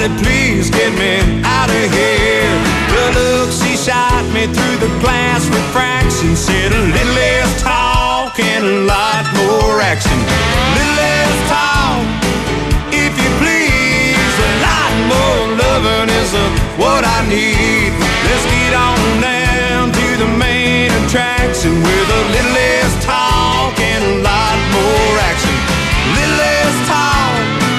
Somebody please get me out of here. The look she shot me through the glass refraction said a little less talk and a lot more action. Little less talk, if you please. A lot more loving is what I need. Let's get on down to the main attraction with a little less talk and a lot more action. Little less talk,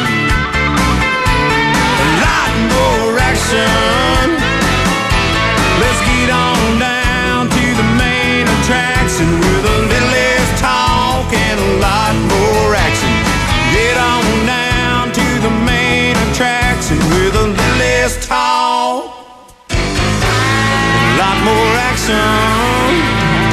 a lot more action. Let's get on down to the main attraction with a little less talk and a lot more action. Get on down to the main attraction with a little less talk, a lot more action.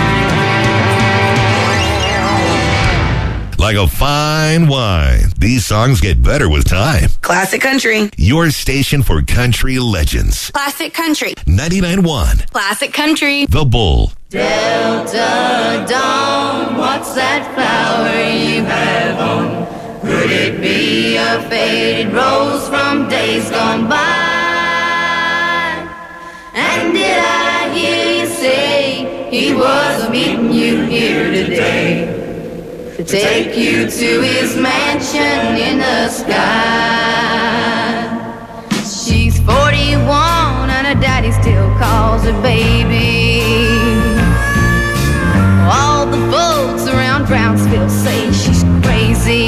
Like a fine wine, these songs get better with time. Classic Country. Your station for country legends. Classic Country. 99.1. Classic Country. The Bull. Delta Dawn, what's that flower you have on? Could it be a faded rose from days gone by? And did I hear you say he was meeting you here today? To take you to his mansion in the sky. She's 41 and her daddy still calls her baby. All the folks around Brownsville say she's crazy,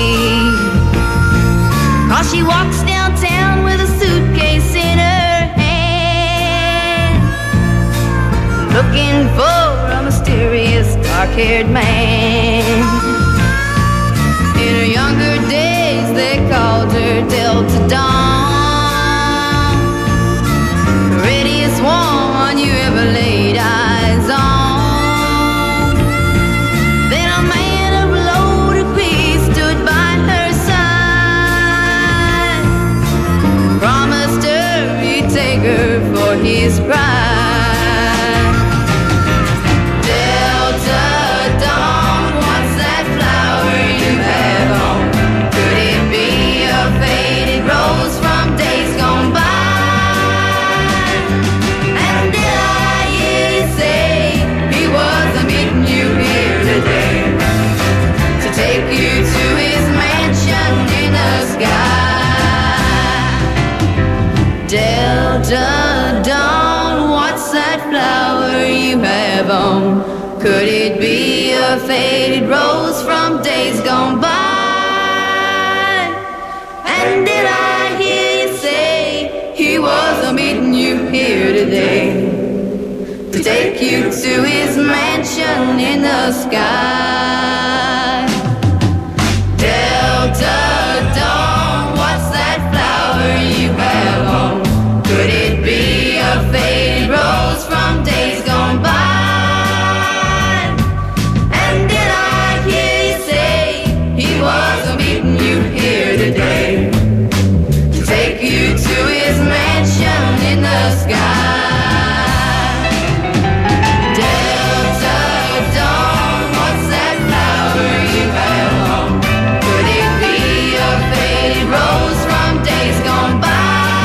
'cause she walks downtown with a suitcase in her hand, looking for a mysterious dark-haired man. In her younger days, they called her Delta Dawn, the prettiest one you ever laid eyes on. Then a man of low degree stood by her side, promised her he'd take her for his bride. Delta Dawn, what's that flower you have on? Could it be a faded rose from days gone by? And did I hear you say he was meeting you here today? To take you to his mansion in the sky. Delta Dawn, what's that flower you have on? Could it be a faded rose from days gone by? And did I hear you say he was meeting you here today? To take you to his mansion in the sky. Delta Dawn, what's that flower you have on? Could it be a faded rose from days gone by? And did I hear you say he was meeting you here today? To take you to his mansion in the sky. Delta Dawn, what's that flower you have on? Could it be a faded rose from days gone by?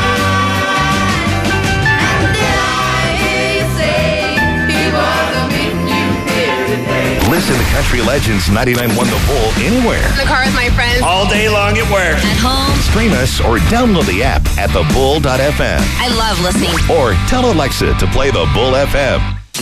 And did I hear you say he was meeting you here today? Listen to Country Legends 99.1 The Bull anywhere. In the car with my friends. All day long at work. At home. Stream us or download the app at thebull.fm. I love listening. Or tell Alexa to play The Bull FM.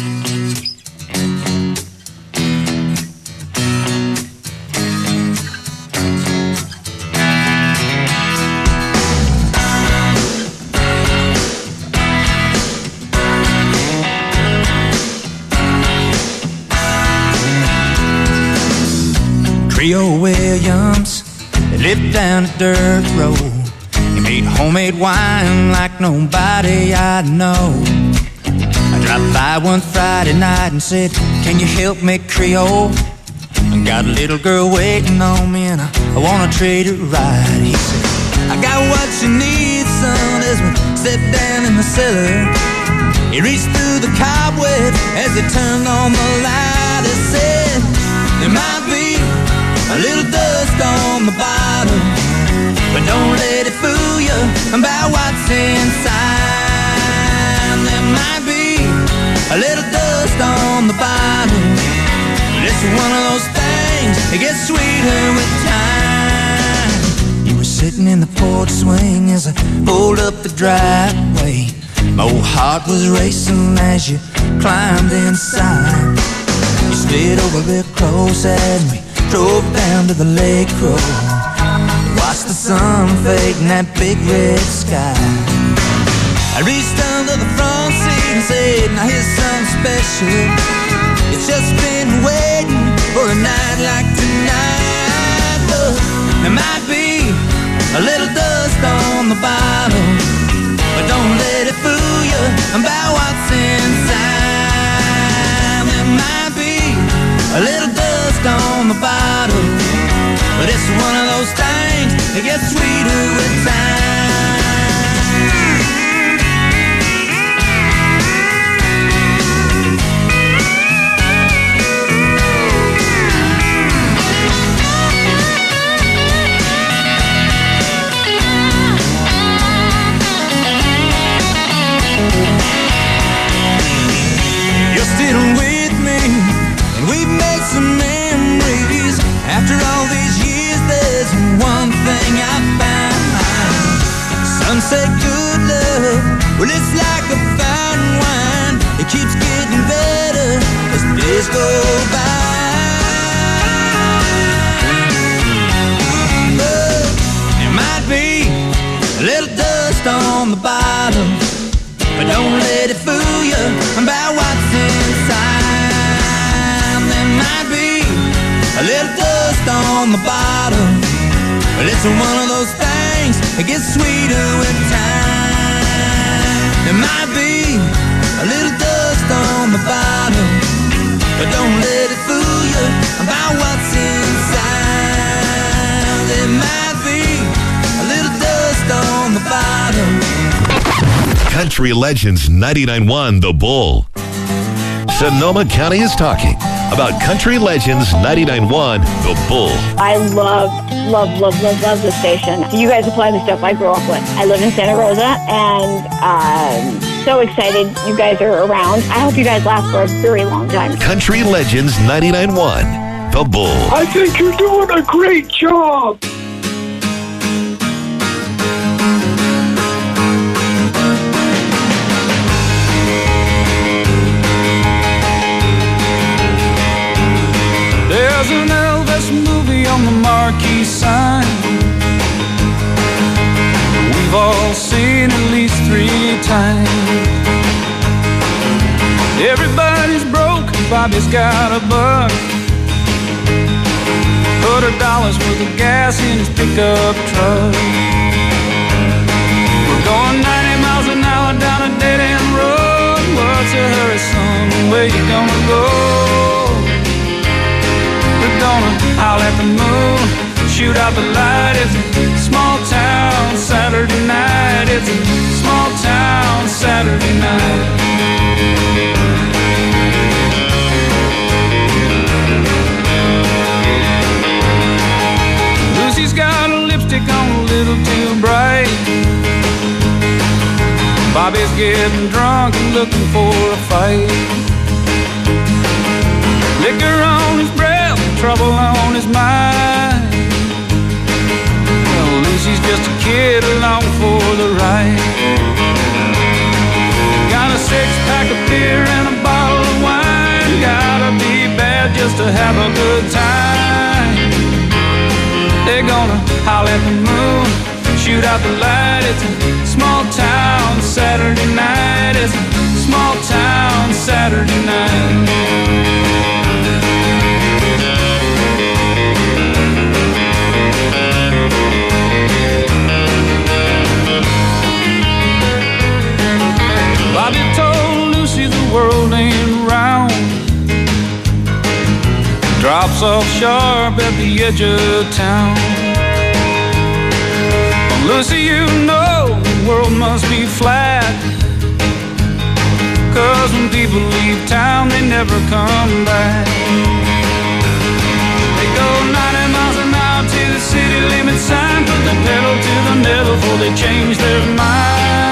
Creole Williams, they lived down a dirt road. He made homemade wine like nobody I know. I dropped by one Friday night and said, can you help me, Creole? I got a little girl waiting on me and I wanna treat her right. He said, I got what you need, son, as we stepped down in the cellar. He reached through the cobweb as he turned on the light. He said, there might be a little dust on the bottom, but don't let it fool you about what's what's inside. There might be a little dust on the bottom, but it's one of those things that gets sweeter with time. You were sitting in the porch swing as I pulled up the driveway. My old heart was racing as you climbed inside. You slid over real close as we drove down to the lake road. Watched the sun fade in that big red sky. I reached under the front seat and said, now here's something special. It's just been waiting for a night like tonight. Look, there might be a little dust on the bottom, but don't let it fool you about what's inside. There might be a little dust on the bottom, but it's one of those things that gets sweeter with time. You're still with me, and we've made some memories. After all these years, there's one thing I found. Some say good love, well, it's like a fine wine. It keeps getting better as the days go by. But there might be a little dust on the bottom, but don't let it fool you about what's inside. There might be a little dust on the bottom, but it's one of those things that gets sweeter with time. There might be a little dust on the bottom, but don't let it fool you about what's inside. There might be a little dust on the bottom. Country Legends 99.1 The Bull. Sonoma County is talking about Country Legends 99.1 The Bull. I love the station. You guys apply the stuff I grew up with. I live in Santa Rosa, and I'm so excited you guys are around. I hope you guys last for a very long time. Country Legends 99.1 The Bull. I think you're doing a great job. There's an Elvis movie on the marquee sign. We've all seen at least 3 times. Everybody's broke, Bobby's got a buck. $100 worth of gas in his pickup truck. We're going 90 miles an hour down a dead-end road. What's a hurry, son? Where you gonna go? We're gonna howl at the moon, shoot out the light. It's a small town Saturday night. It's a small town Saturday night. Lucy's got a lipstick on a little too bright. Bobby's getting drunk and looking for a fight. Liquor on his breath, trouble on his mind. Well, Lucy's just a kid along for the ride. Got a 6-pack of beer and a bottle of wine. Gotta be bad just to have a good time. They're gonna howl at the moon, shoot out the light. It's a small town Saturday night. It's a small town Saturday night. Bobby told Lucy the world ain't round. Drops off sharp at the edge of town. Well, Lucy, you know the world must be flat. 'Cause when people leave town, they never come back. They go 90 miles an hour to the city limit sign. Put the pedal to the metal before they change their mind.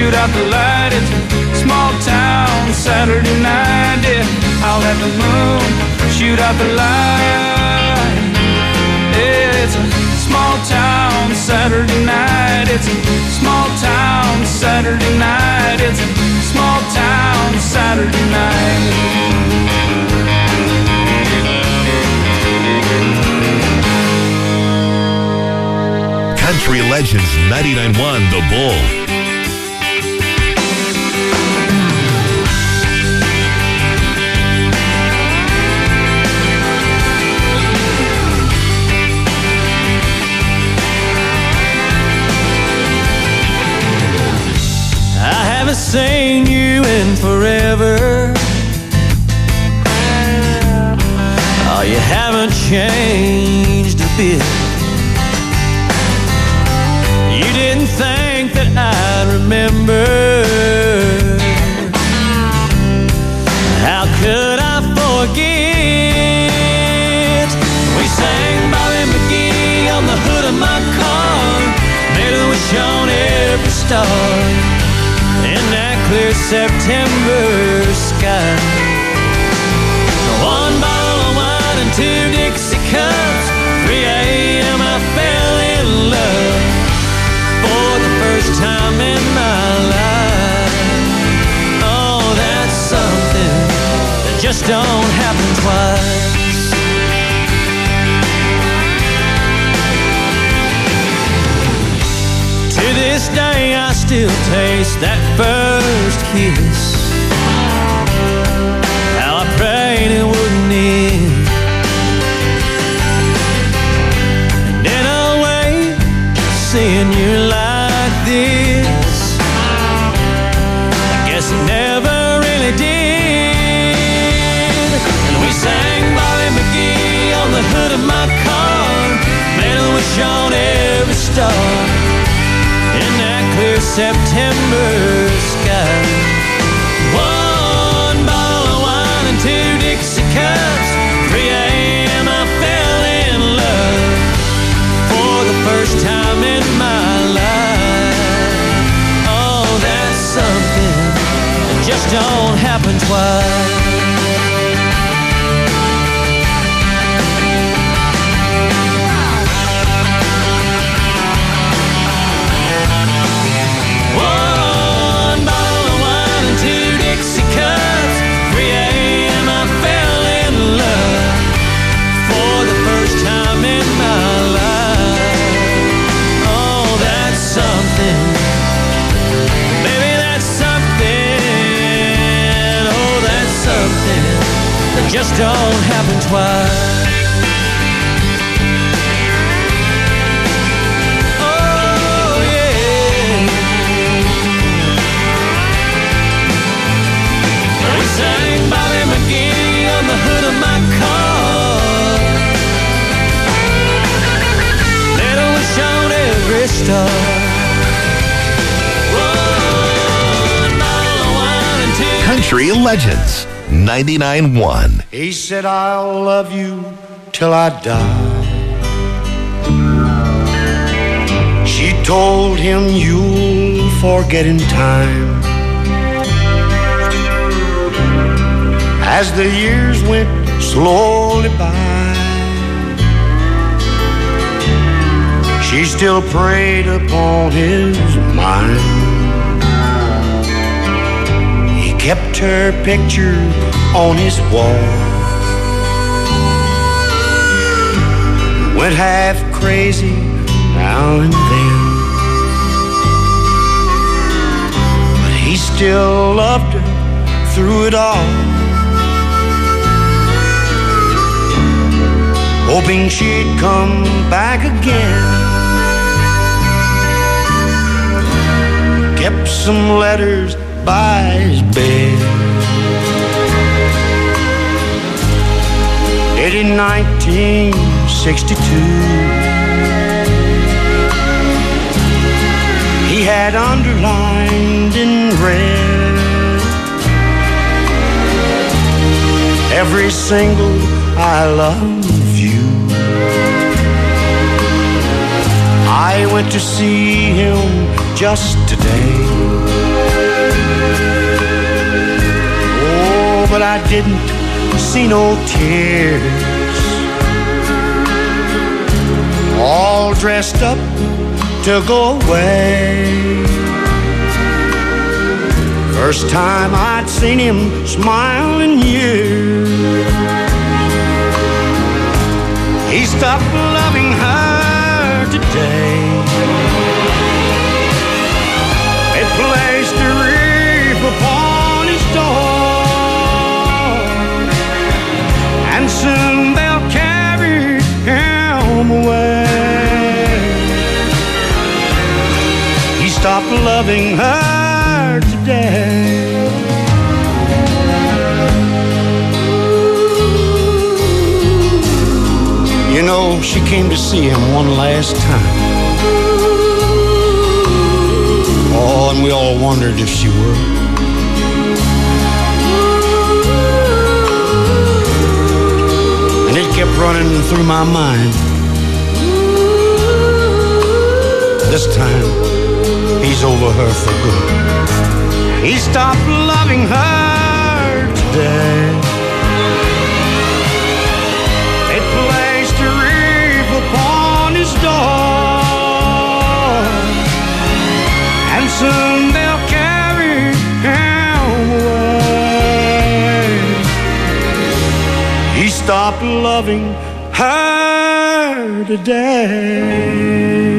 shoot out the light. It's a small town Saturday night. Yeah, I'll let the moon shoot out the light. Yeah, it's a small town Saturday night. It's a small town Saturday night. It's a small town Saturday night. Country Legends 99.1 The Bull. I haven't seen you in forever. Oh, you haven't changed a bit. You didn't think that I'd remember. How could I forget? We sang Bobby McGee on the hood of my car, made a wish on every star in that clear September sky. One bottle of wine and 2 Dixie cups. 3 a.m. I fell in love for the first time in my life. Oh, that's something that just don't happen twice. To this day I still taste that first kiss. How I prayed it wouldn't end. And in a way, seeing you like this, I guess it never really did. And we sang Bobby McGee on the hood of my car, made a wish on every star in that clear September sky. 1 bottle of wine and 2 Dixie cups. 3 a.m. I fell in love for the first time in my life. Oh, that's something that just don't happen twice. Just don't happen twice. Oh yeah. We sang Bobby McGee on the hood of my car, let a wish on every star. Country Legends 99.1. He said, I'll love you till I die. She told him, you'll forget in time. As the years went slowly by, she still preyed upon his mind. Kept her picture on his wall, went half crazy now and then, but he still loved her through it all, hoping she'd come back again. Kept some letters by his bed, dated in 1962. He had underlined in red every single I love you. I went to see him just today. but I didn't see no tears. All dressed up to go away. First time I'd seen him smile in years. He stopped loving her today. They placed a wreath upon his door, and soon they'll carry him away. He stopped loving her today. You know, she came to see him one last time. Oh, and we all wondered if she would. And it kept running through my mind. This time, he's over her for good. He stopped loving her today. They placed a wreath upon his door, and soon they'll carry him away. He stopped loving her today.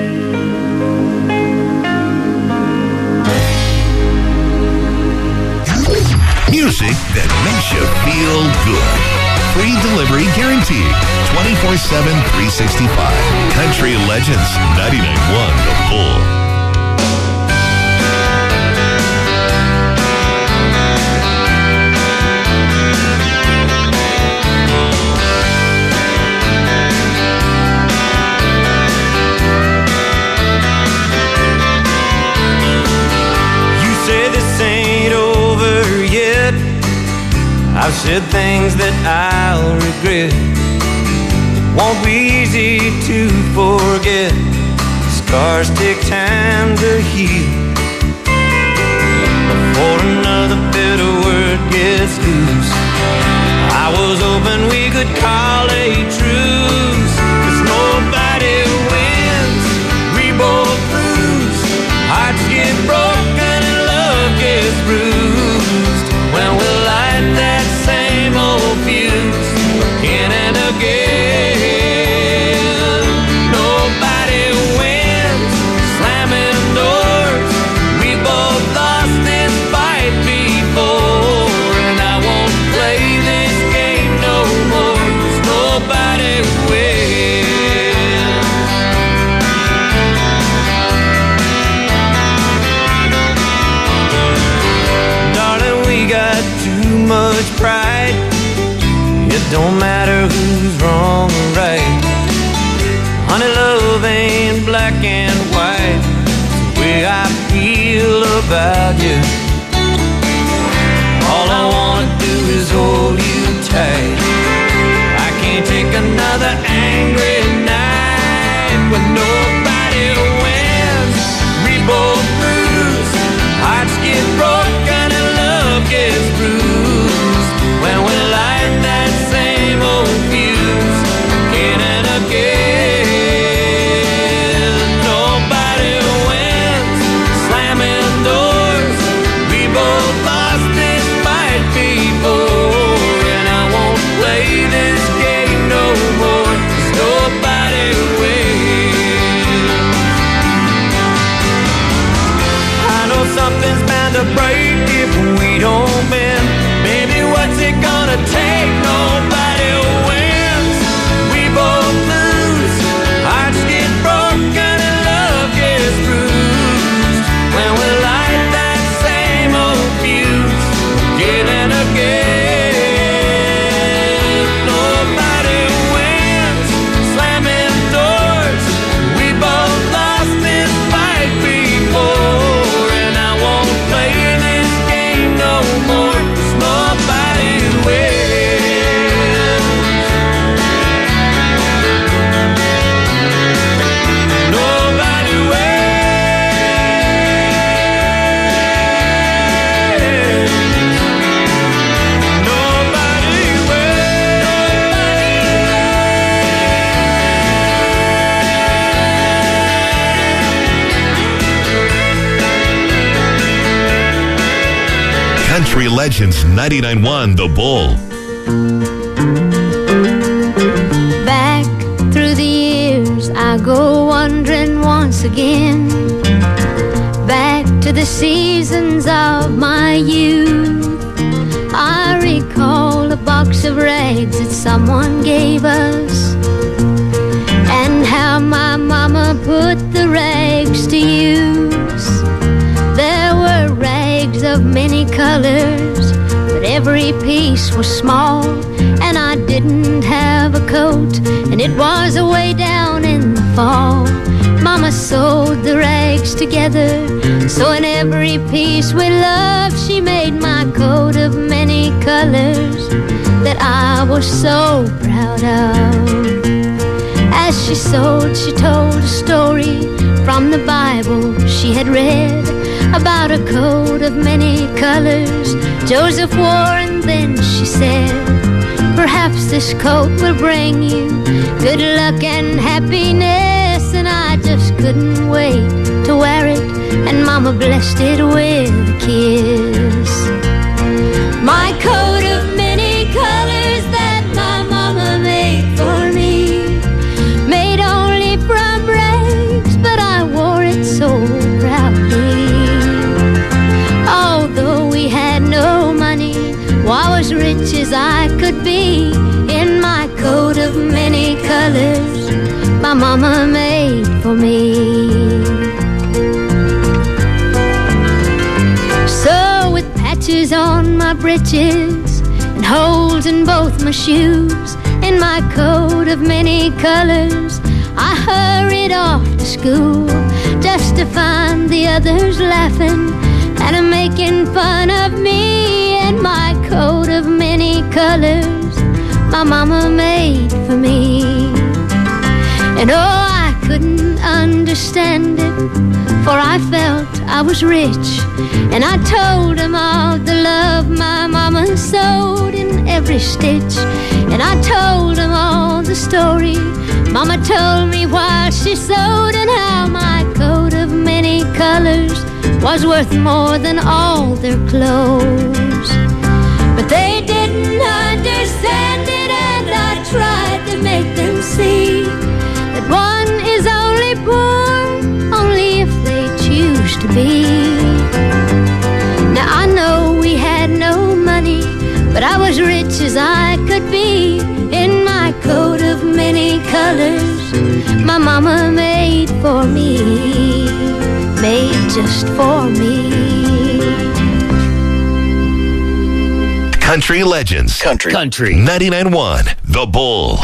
Music that makes you feel good. Free delivery guaranteed. 24/7, 365. Country Legends 99.1 The Bull. I've said things that I'll regret. It won't be easy to forget. Scars take time to heal before another bitter word gets loose. I was hoping we could call a truce, 'cause nobody wins, we both lose. Hearts get broken and love gets bruised when we light that same old fuse again and again. Nobody wins, slamming doors. We both lost this fight before, and I won't play this game no more, 'cause nobody wins. Darling, we got too much pride. It don't matter who's wrong or right. Honey, love ain't black and white. It's the way I feel about you. All I wanna do is hold you tight. I can't take another angry night when nobody wins, we both lose. Hearts get broken and love gets bruised when we light that same old fuse again and again. Nobody wins, slamming doors. We both lost this fight before, and I won't play this game no more. Legends 99.1 The Bull. Back through the years I go wandering once again, back to the seasons of my youth. I recall a box of rags that someone gave us, and how my mama put the rags to use. There were rags of many colors, but every piece was small, and I didn't have a coat, and it was away down in the fall. Mama sewed the rags together, so in every piece we loved, she made my coat of many colors that I was so proud of. As she sewed, she told a story from the Bible she had read about a coat of many colors Joseph wore, and then she said, perhaps this coat will bring you good luck and happiness. And I just couldn't wait to wear it, and Mama blessed it with a kiss. My coat of many colors that my Mama made for me, made only from rags, but I wore it so proudly. Although we had no money, well, I was rich as I could be in my coat of many colors my Mama made for me. So with patches on my breeches and holes in both my shoes, in my coat of many colors, I hurried off to school, just to find the others laughing and making fun of me in my coat of many colors my Mama made for me. And oh, I couldn't understand it, for I felt I was rich, and I told them all the love my Mama sewed in every stitch. And I told them all the story Mama told me while she sewed, and how my coat of many colors was worth more than all their clothes. But they didn't understand it, and I tried to make them see that one is only poor only if they choose to be. Now I know we had no money, but I was rich as I could be in my coat of many colors my Mama made for me, made just for me. Country Legends. Country 99.1 The Bull.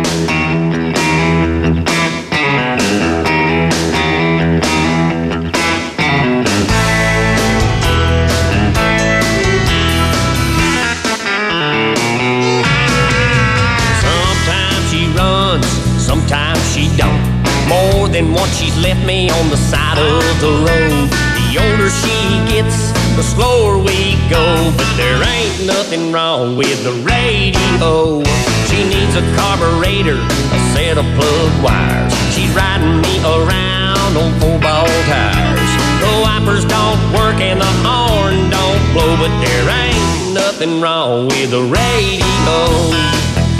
Sometimes she don't. More than once she's left me on the side of the road. The older she gets, the slower we go. But there ain't nothing wrong with the radio. She needs a carburetor, a set of plug wires. She's riding me around on 4-ball tires. The wipers don't work and the horn don't blow, but there ain't nothing wrong with the radio.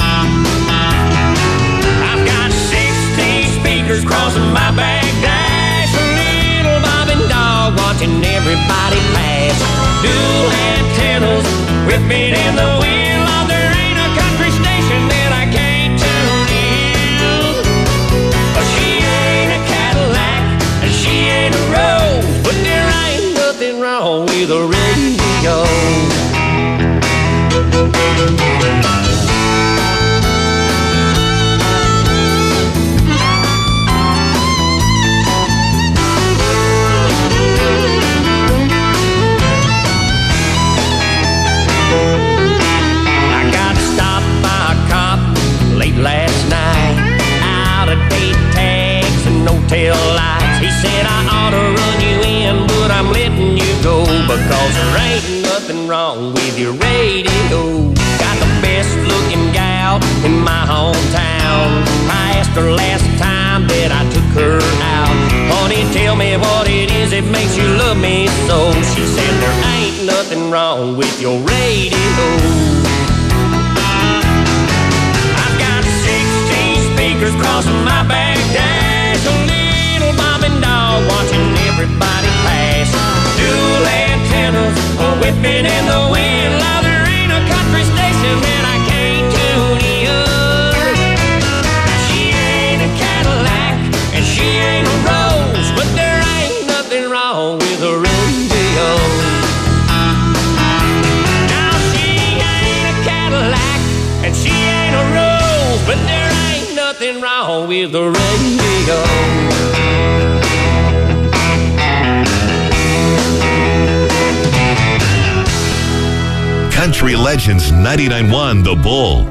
Crossing my back dash, a little bobbing dog watching everybody pass. Dual antennas whipping in the wind. Oh, there ain't a country station that I can't tune in. She ain't a Cadillac and she ain't a Rose, but there ain't nothing wrong with a radio. Last night, out of date tags and no tail lights. He said I ought to run you in, but I'm letting you go, because there ain't nothing wrong with your radio. Got the best looking gal in my hometown. I asked her last time that I took her out, honey, tell me what it is that makes you love me so. She said there ain't nothing nothing wrong with your radio. I've got 16 speakers crossing my back dash, a little mom and dog watching everybody pass. Dual antennas whipping in the wind. Love, there ain't a country station that I can't tune in. She ain't a Cadillac and she ain't a Rose, but there ain't nothing wrong with a radio. Now she ain't a Cadillac and she ain't a Rose, but there ain't nothing wrong with the radio. Country Legends 99.1 The Bull.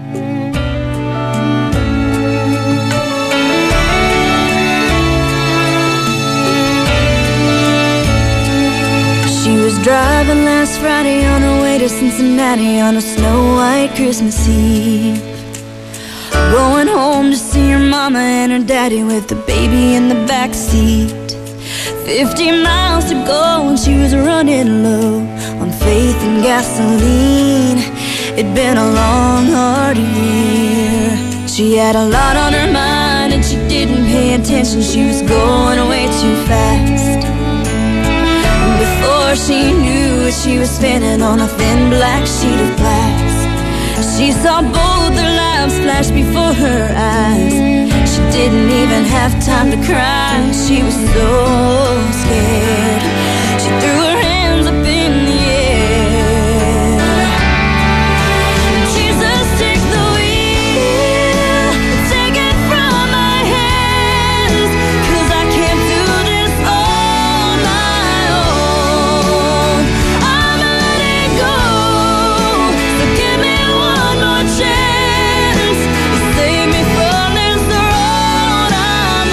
She was driving last Friday on her way to Cincinnati on a snow-white Christmas Eve, going home to see her mama and her daddy with the baby in the back seat. 50 miles to go and she was running low on faith and gasoline. It'd been a long, hard year. She had a lot on her mind and she didn't pay attention. She was going way too fast. And before she knew it, she was spinning on a thin black sheet of glass. She saw both their lives flash before her eyes. She didn't even have time to cry. She was so scared. She threw her hands up in the air. Jesus, take the wheel, take it from my hands, 'cause I can't do this on my own. I'm letting go, so give me one more chance. Save me from this road I'm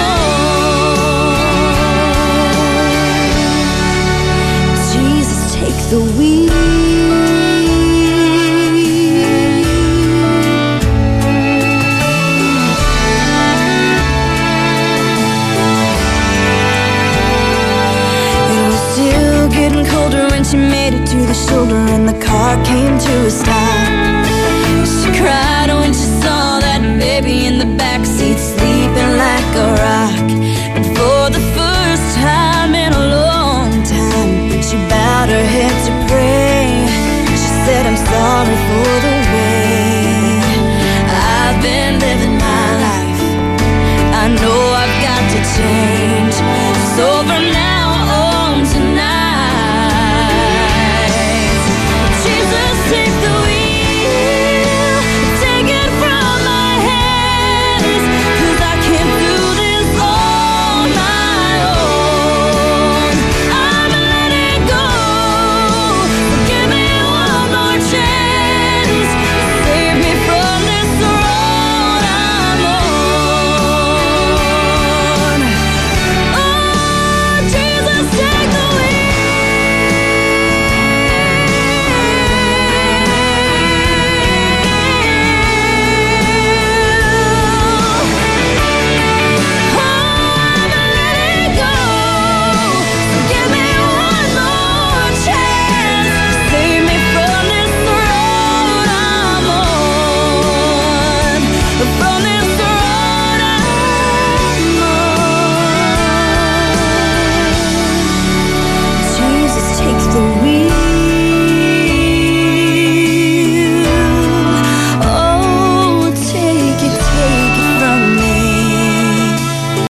on. Jesus, take the wheel. It was still getting colder when she made it to the shoulder and the car came to a stop. She cried when she saw that baby in the backseat